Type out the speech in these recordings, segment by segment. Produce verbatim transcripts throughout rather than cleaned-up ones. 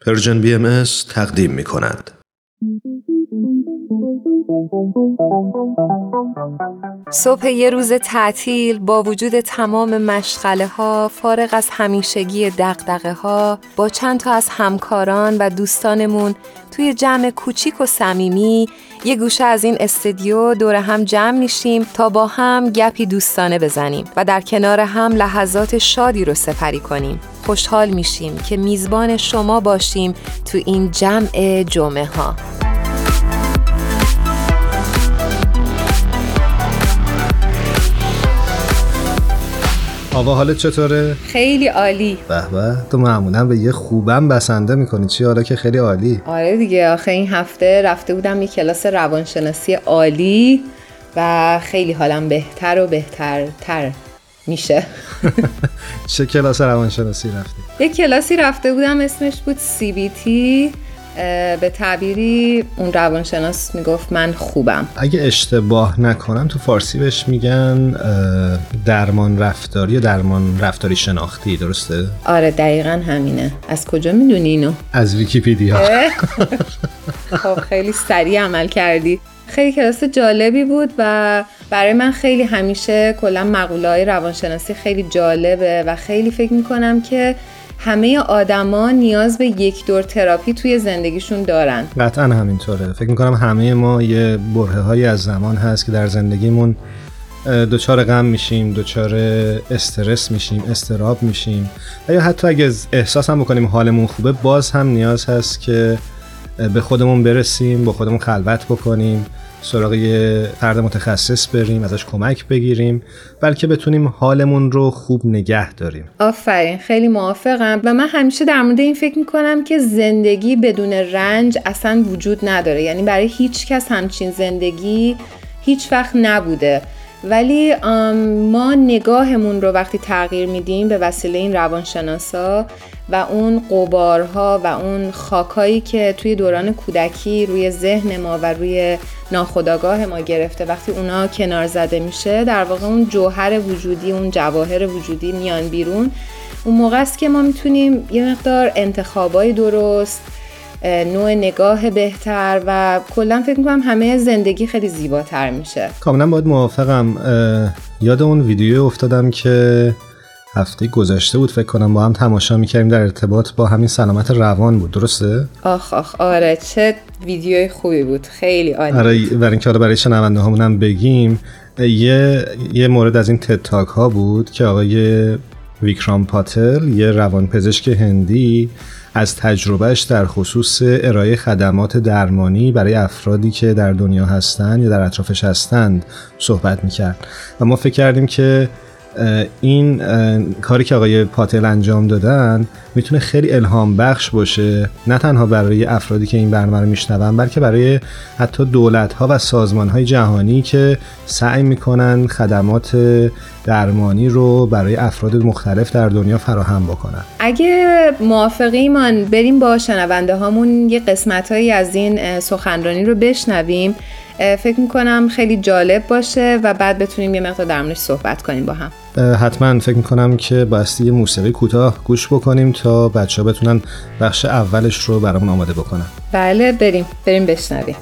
پرژن بی ام اس تقدیم می کند. صبح یه روز تعطیل با وجود تمام مشغله ها، فارغ از همیشگی دغدغه ها، با چند تا از همکاران و دوستانمون توی جمع کوچیک و صمیمی یه گوشه از این استودیو دور هم جمع میشیم تا با هم گپی دوستانه بزنیم و در کنار هم لحظات شادی رو سپری کنیم. خوشحال میشیم که میزبان شما باشیم تو این جمع جمعه ها. آوا حالت چطوره؟ خیلی عالی. به به، تو معمولا به یه خوبم بسنده میکنی، چی حالا که خیلی عالی. آره دیگه، آخه این هفته رفته بودم یه کلاس روانشناسی عالی و خیلی حالم بهتر و بهتر تر میشه. چه کلاس روانشناسی رفتی؟ یه کلاسی رفته بودم اسمش بود سی بی تی. به تعبیری اون روانشناس میگفت من خوبم. اگه اشتباه نکنم تو فارسی بهش میگن درمان رفتاری یا درمان رفتاری شناختی، درسته؟ آره دقیقاً همینه. از کجا میدونی اینو؟ از ویکی‌پدیا. خب خیلی سریع عمل کردی. خیلی کلاس جالبی بود و برای من خیلی همیشه کلا مقوله‌های روانشناسی خیلی جالبه و خیلی فکر میکنم که همه آدما نیاز به یک دور تراپی توی زندگیشون دارن. قطعا همینطوره. فکر میکنم همه ما یه برهه‌هایی از زمان هست که در زندگیمون دچار غم میشیم، دچار استرس میشیم، استراب میشیم و یا حتی اگه احساس هم بکنیم حالمون خوبه، باز هم نیاز هست که به خودمون برسیم، با خودمون خلوت بکنیم، سراغ یه فرد متخصص بریم، ازش کمک بگیریم، بلکه بتونیم حالمون رو خوب نگه داریم. آفرین، خیلی موافقم و من همیشه در مورد این فکر میکنم که زندگی بدون رنج اصلا وجود نداره. یعنی برای هیچ کس همچین زندگی هیچ وقت نبوده، ولی ما نگاهمون رو وقتی تغییر میدیم به وسیله این روانشناسا و اون غبارها و اون خاکایی که توی دوران کودکی روی ذهن ما و روی ناخودآگاه ما گرفته، وقتی اونا کنار زده میشه، در واقع اون جوهر وجودی، اون جواهر وجودی میان بیرون. اون موقع است که ما میتونیم یه مقدار انتخابای درست، نوع نگاه بهتر و کلا فکر میکنم همه زندگی خیلی زیباتر میشه. کاملا باید موافقم. یاد اون ویدیو افتادم که هفته گذشته بود فکر کنم با هم تماشا میکردیم، در ارتباط با همین سلامت روان بود، درسته؟ آخ آخ آره، چه ویدیوی خوبی بود، خیلی عالی. آره، برای اینکه حالا برای شنونده هامون هم بگیم، یه یه مورد از این تد تاک ها بود که آقای ویکرام پاتل، یه روانپزشک هندی، از تجربهش در خصوص ارائه خدمات درمانی برای افرادی که در دنیا هستن یا در اطرافش هستند صحبت میکرد و ما فکر کردیم که این کاری که آقای پاتل انجام دادن میتونه خیلی الهام بخش باشه، نه تنها برای افرادی که این برنامه رو میشنون، بلکه برای حتی دولت‌ها و سازمان‌های جهانی که سعی میکنن خدمات درمانی رو برای افراد مختلف در دنیا فراهم بکنن. اگه موافقیمان بریم با شنونده هامون یه قسمت‌هایی از این سخنرانی رو بشنویم، فکر میکنم خیلی جالب باشه و بعد بتونیم یه مقدار در موردش صحبت کنیم با هم. حتما فکر میکنم که بایستی یه موسیقی کوتاه گوش بکنیم تا بچه‌ها بتونن بخش اولش رو برامون آماده بکنن. بله، بریم بریم بشنویم.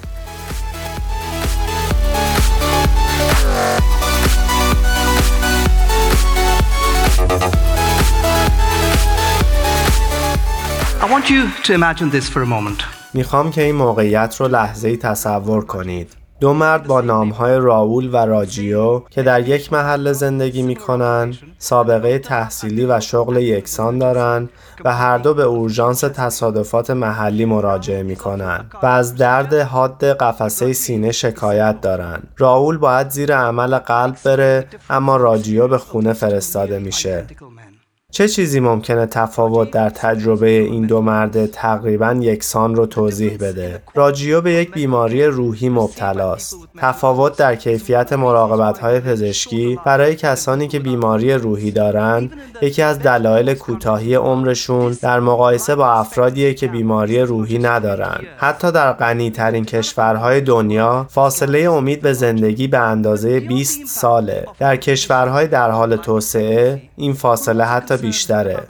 I want you to imagine this for a moment. میخوام که این موقعیت رو لحظه‌ای تصور کنید. دو مرد با نامهای راول و راجیو که در یک محل زندگی میکنن، سابقه تحصیلی و شغل یکسان دارن و هر دو به اورژانس تصادفات محلی مراجعه میکنن و از درد حاد قفسه سینه شکایت دارن. راول باید زیر عمل قلب بره، اما راجیو به خونه فرستاده میشه. چه چیزی ممکنه تفاوت در تجربه این دو مرد تقریباً یکسان رو توضیح بده؟ راجیو به یک بیماری روحی مبتلاست. تفاوت در کیفیت مراقبت‌های پزشکی برای کسانی که بیماری روحی دارن یکی از دلایل کوتاهی عمرشون در مقایسه با افرادیه که بیماری روحی ندارن. حتی در غنی‌ترین کشورهای دنیا فاصله امید به زندگی به اندازه بیست ساله. در کشورهای در حال توسعه این فاصله حتی بیشتره.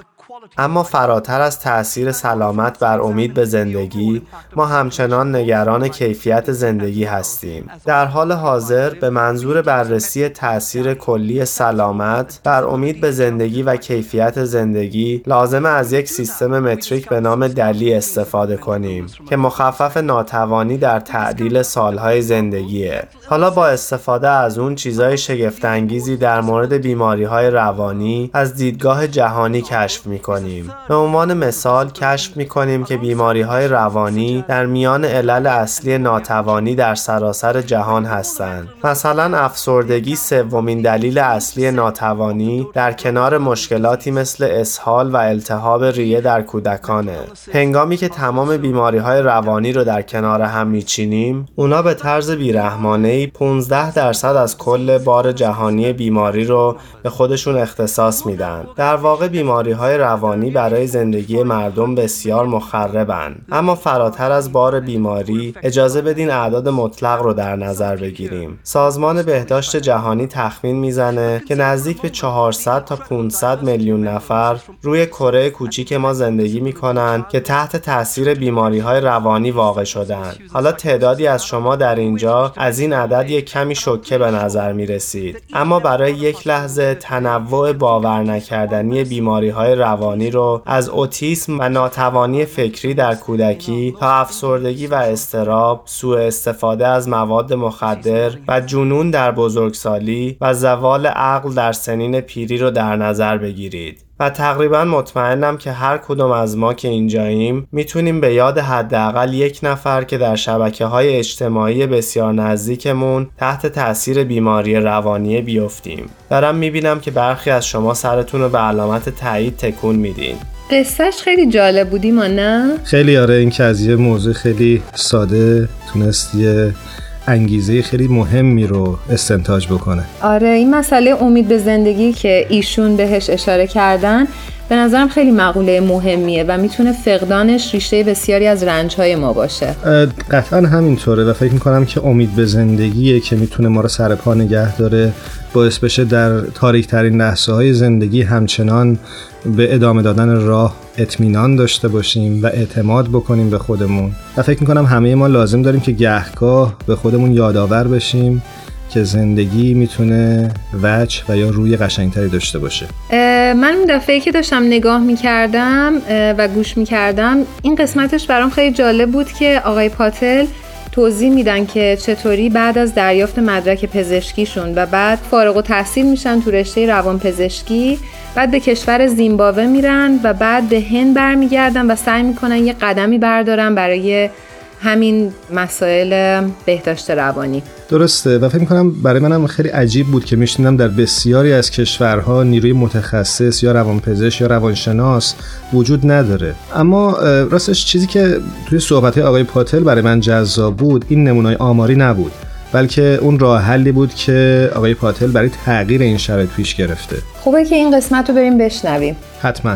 اما فراتر از تأثیر سلامت بر امید به زندگی، ما همچنان نگران کیفیت زندگی هستیم. در حال حاضر به منظور بررسی تأثیر کلی سلامت بر امید به زندگی و کیفیت زندگی، لازم از یک سیستم متریک به نام دلی استفاده کنیم که مخفف ناتوانی در تعدیل سالهای زندگیه. حالا با استفاده از اون چیزای شگفت‌انگیزی در مورد بیماری‌های روانی از دیدگاه جهانی کشف می‌کنیم. به عنوان مثال کشف می‌کنیم که بیماری‌های روانی در میان علل اصلی ناتوانی در سراسر جهان هستند. مثلا افسردگی سومین دلیل اصلی ناتوانی در کنار مشکلاتی مثل اسهال و التهاب ریه در کودکانه. هنگامی که تمام بیماری‌های روانی رو در کنار هم می‌چینیم، اونا به طرز بیرحمانه‌ای پانزده درصد از کل بار جهانی بیماری رو به خودشون اختصاص میدن. در واقع بیماری‌های روانی برای زندگی مردم بسیار مخربن. اما فراتر از بار بیماری، اجازه بدین اعداد مطلق رو در نظر بگیریم. سازمان بهداشت جهانی تخمین میزنه که نزدیک به چهارصد تا پانصد میلیون نفر روی کره کوچیک ما زندگی میکنن که تحت تاثیر بیماری‌های روانی واقع شدن. حالا تعدادی از شما در اینجا از این عدد یک کمی شوکه به نظر میرسید، اما برای یک لحظه تنوع باور نکردنی بیماری‌های روانی رو از اوتیسم و ناتوانی فکری در کودکی تا افسردگی و اضطراب، سوء استفاده از مواد مخدر و جنون در بزرگسالی و زوال عقل در سنین پیری رو در نظر بگیرید. و تقریبا مطمئنم که هر کدوم از ما که اینجاییم میتونیم به یاد حداقل یک نفر که در شبکه‌های اجتماعی بسیار نزدیکمون تحت تأثیر بیماری روانی بیفتیم. دارم میبینم که برخی از شما سرتون رو به علامت تایید تکون میدین. قصهش خیلی جالب بودی ما نه؟ خیلی آره، این که از یه موضوع خیلی ساده تونست یه انگیزه خیلی مهمی رو استنتاج بکنه. آره، این مسئله امید به زندگی که ایشون بهش اشاره کردن به نظرم خیلی مقوله مهمیه و میتونه فقدانش ریشه بسیاری از رنج‌های ما باشه. قطعا همینطوره و فکر میکنم که امید به زندگیه که میتونه ما رو سر پا نگه داره، باعث بشه در تاریک ترین لحظه‌های زندگی همچنان به ادامه دادن راه اطمینان داشته باشیم و اعتماد بکنیم به خودمون. و فکر میکنم همه ما لازم داریم که گهگاه به خودمون یادآور بشیم که زندگی میتونه وجه و یا روی قشنگتری داشته باشه. من اون دفعه که داشتم نگاه میکردم و گوش میکردم، این قسمتش برام خیلی جالب بود که آقای پاتل توضیح میدن که چطوری بعد از دریافت مدرک پزشکیشون و بعد فارغ التحصیل میشن تو رشته روانپزشکی، بعد به کشور زیمبابوه میرن و بعد به هند برمیگردن و سعی میکنن یه قدمی بردارن برای همین مسائل بهداشت روانی. درسته و فکر می‌کنم برای منم خیلی عجیب بود که میشنیدم در بسیاری از کشورها نیروی متخصص یا روانپزشک یا روانشناس وجود نداره. اما راستش چیزی که توی صحبت‌های آقای پاتل برای من جذاب بود این نمونه‌های آماری نبود، بلکه اون راه حلی بود که آقای پاتل برای تغییر این شرایط پیش گرفته. خوبه که این قسمت رو بریم بشنویم. حتما.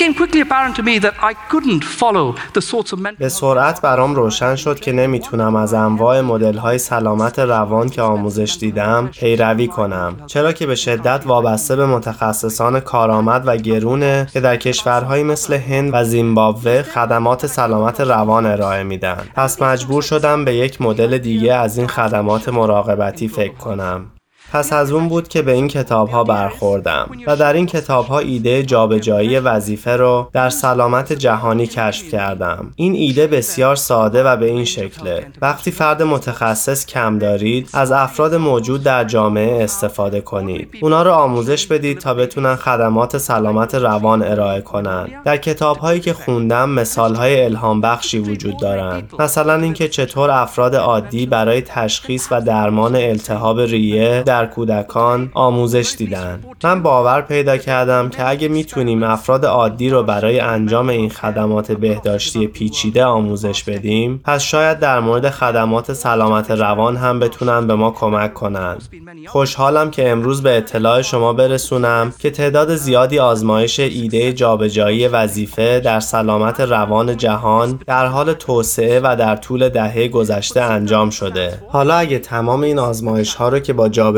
به سرعت برام روشن شد که نمیتونم از انواع مدل‌های سلامت روان که آموزش دیدم پیروی کنم، چرا که به شدت وابسته به متخصصان کارآمد و گرونه که در کشورهایی مثل هند و زیمبابوه خدمات سلامت روان ارائه میدن. پس مجبور شدم به یک مدل دیگه از این خدمات مراقبتی فکر کنم. پس از اون بود که به این کتاب‌ها برخوردم و در این کتاب‌ها ایده جابجایی وظیفه رو در سلامت جهانی کشف کردم. این ایده بسیار ساده و به این شکله: وقتی فرد متخصص کم دارید، از افراد موجود در جامعه استفاده کنید. اونا رو آموزش بدید تا بتونن خدمات سلامت روان ارائه کنن. در کتاب‌هایی که خوندم مثال‌های الهام بخشی وجود دارن. مثلا اینکه چطور افراد عادی برای تشخیص و درمان التهاب ریه در کودکان آموزش دیدن. من باور پیدا کردم که اگه میتونیم افراد عادی رو برای انجام این خدمات بهداشتی پیچیده آموزش بدیم، پس شاید در مورد خدمات سلامت روان هم بتونن به ما کمک کنن. خوشحالم که امروز به اطلاع شما برسونم که تعداد زیادی آزمایش ایده جابجایی وظیفه در سلامت روان جهان در حال توسعه و در طول دهه گذشته انجام شده. حالا اگه تمام این آزمایش ها رو که با جابجایی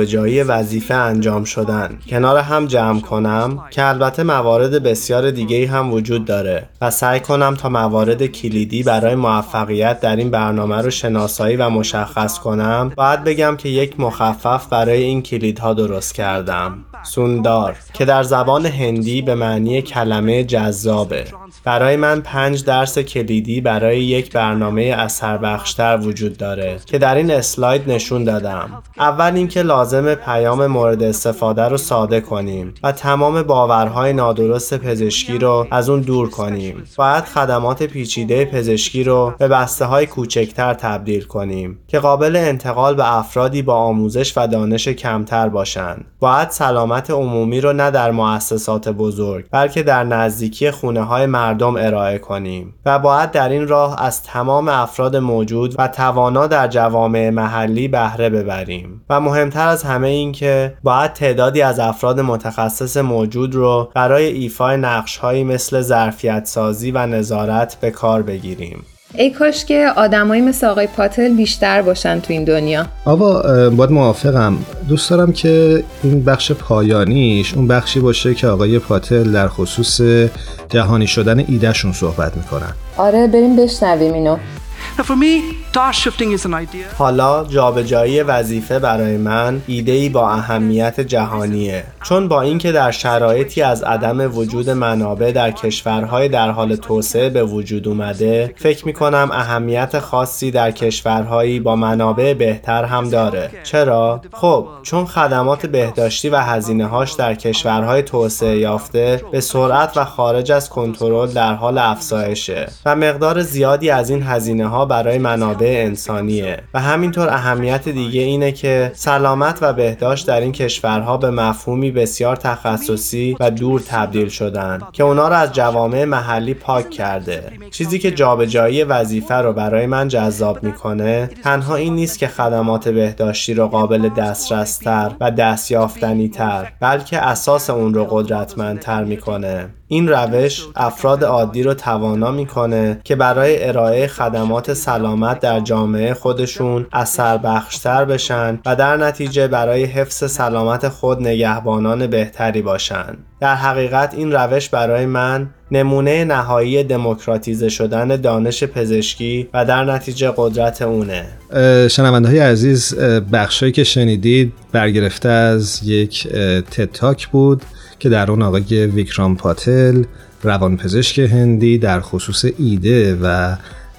جابجایی وظیفه انجام شدن کنار هم جمع کنم که البته موارد بسیار دیگه‌ای هم وجود داره و سعی کنم تا موارد کلیدی برای موفقیت در این برنامه رو شناسایی و مشخص کنم، باید بگم که یک مخفف برای این کلیدها درست کردم. سوندار که در زبان هندی به معنی کلمه جذابه. برای من پنج درس کلیدی برای یک برنامه اثربخشتر وجود داره که در این اسلاید نشون دادم. اول اینکه لازم پیام مورد استفاده رو ساده کنیم و تمام باورهای نادرست پزشکی رو از اون دور کنیم. باید خدمات پیچیده پزشکی رو به بسته‌های کوچکتر تبدیل کنیم که قابل انتقال به افرادی با آموزش و دانش کمتر باشن. باید سلامت عمومی رو نه در مؤسسات بزرگ بلکه در نزدیکی خونه‌های مردم ارائه کنیم و باید در این راه از تمام افراد موجود و توانا در جوامع محلی بهره ببریم و مهمتر از همه این که باید تعدادی از افراد متخصص موجود رو برای ایفای نقش‌هایی مثل ظرفیت سازی و نظارت به کار بگیریم. ای کاش که آدمایی مثل آقای پاتل بیشتر باشن تو این دنیا. آقا باید موافقم. دوست دارم که این بخش پایانیش اون بخشی باشه که آقای پاتل در خصوص جهانی شدن ایدهشون صحبت میکنن. آره بریم بشنویم اینو. For me, task shifting is an idea. حالا جابجایی وظیفه برای من ایده‌ای با اهمیت جهانیه، چون با اینکه در شرایطی از عدم وجود منابع در کشورهای در حال توسعه به وجود اومده، فکر می‌کنم اهمیت خاصی در کشورهایی با منابع بهتر هم داره. چرا؟ خب چون خدمات بهداشتی و هزینه‌هاش در کشورهای توسعه یافته به سرعت و خارج از کنترل در حال افزایشه و مقدار زیادی از این هزینه‌ها برای منابع انسانیه و همینطور اهمیت دیگه اینه که سلامت و بهداشت در این کشورها به مفهومی بسیار تخصصی و دور تبدیل شدن که اونا رو از جوامع محلی پاک کرده. چیزی که جابجایی وظیفه رو برای من جذاب میکنه تنها این نیست که خدمات بهداشتی رو قابل دسترستر و دستیافتنی تر، بلکه اساس اون رو قدرتمندتر میکنه. این روش افراد عادی رو توانا میکنه که برای ارائه خدمات سلامت در جامعه خودشون اثر بخشتر بشن و در نتیجه برای حفظ سلامت خود نگهبانان بهتری باشن. در حقیقت این روش برای من نمونه نهایی دموکراتیزه شدن دانش پزشکی و در نتیجه قدرت اونه. شنونده‌های عزیز، بخشایی که شنیدید برگرفته از یک تد تاک بود که در اون آقای ویکرام پاتل، روانپزشک هندی، در خصوص ایده و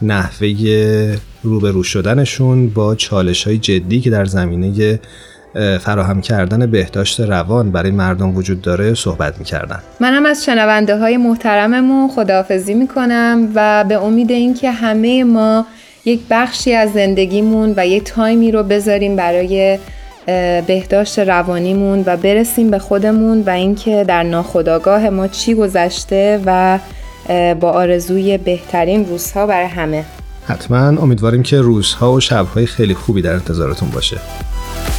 نحوه روبرو شدنشون با چالش‌های جدی که در زمینه فراهم کردن بهداشت روان برای مردم وجود داره صحبت می‌کردن. منم از شنونده های محترممون خداحافظی میکنم و به امید اینکه همه ما یک بخشی از زندگیمون و یک تایمی رو بذاریم برای بهداشت روانیمون و برسیم به خودمون و اینکه در ناخودآگاه ما چی گذشته و با آرزوی بهترین روزها برای همه. حتما امیدواریم که روزها و شبهای خیلی خوبی در انتظارتون باشه.